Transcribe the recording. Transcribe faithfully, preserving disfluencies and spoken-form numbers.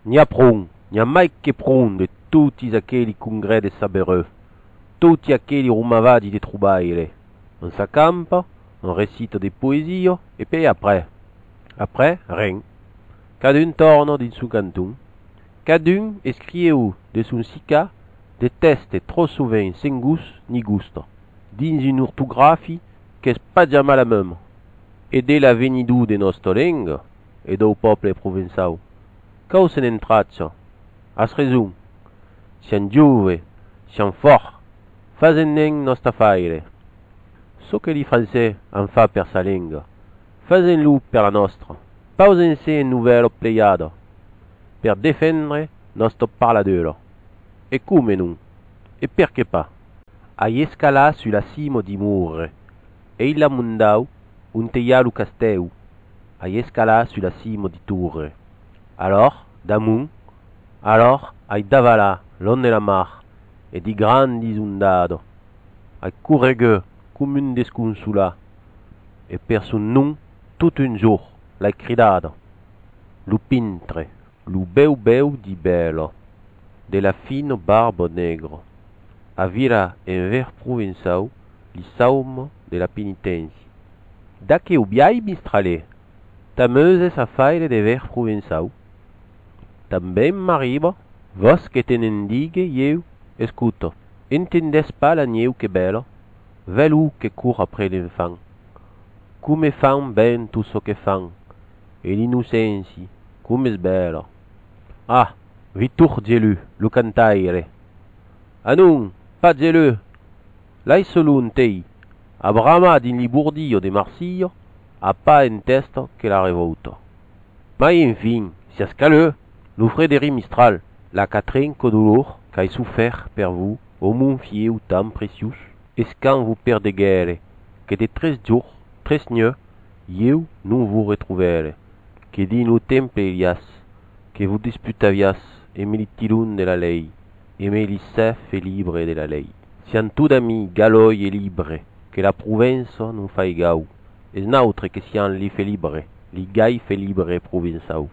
N'y a prun, n'y a mai che prun de tutti aquelli congrès de sabereux, tutti aquelli rumavadi de troubaille. On s'accampe, on récite des poésies, et puis après, après, rien. Cadun torna din su canton, cadun escrieu de son sica des tests trop souvent sans goût ni gusto, dins une orthographie qu'est pas jamais la même, et dès la venidou de nostra langue, et do peuple provençal, causa n'entraccia, as raison, sian giove, sian fort, fazen nostra faire. So que li français en fa per sa langue, fazen-lo per la nostra, pausen-se en nouvelle pleiade, per défendre nostre parladeur. E come non? E perché pas? Ai escalà sulla cima di Murre, e il mundau un teialu casteu, ai escalà sulla cima di Tourre. Alors, damunt, alors, ai davalà, l'on de la mar, e di grandi ondado, ai corregueux come un desconsolat, e per son nom, tout un jour, l'ai cridado, lu pintre, lu beu beu di bello, de la fine barbe negro, avira en ver provençau, li saum de la penitència. Da que ubiai mistralè, tameuses a faire de ver provençau. També m'arriba, vos que tenen digue eu, escuto, entendes pas la nieu que bella, velou que court après l'enfant. Come fan ben tout ce que fan, et l'innocència, come es bella. Ah, vitur dielu, lo cantaire. Ah non, pas dielu, lai solo un tei, a brama din li bourdio de Marsillo, a pas en testa que la revolta. Mais enfin, si ascaleux, lo Frédéric Mistral, la Catherine Codolor, qu'ai souffert per vous, au mon fieu tan précieux, es quand vous perdeguere, que de tres jours, tres nieux, eu non vous retrouvere, que din lo temple elias, que vous disputavias, et me li tirun de la lei, et me li sef et libre de la lei. Sian tout d'ami galoi et libre, que la Provence non fai gau, es nautre que sian li fe libre, li gai fe libre provençau.